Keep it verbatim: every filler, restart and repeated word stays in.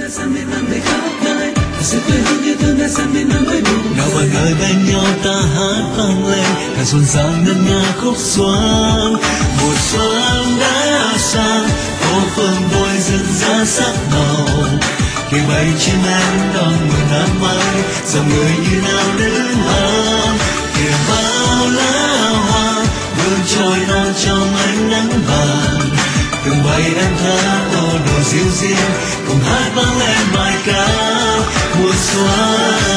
sự quê hương yêu thương đã san bên năm với bùng nào mọi người bên nhau ta hát vang lên càng rộn ràng ngân nga khúc xoan mùa xuân đã sang phố phường vui rực rỡ sắc màu kêu bay chim én đón mùa năm mới dòng người như nào đến hơn kêu bao lá hoa vương trôi non trong ánh nắng vàng từng bay em thơ ô đồ dịu dịu cùng hát vang lên bài ca mùa xuân.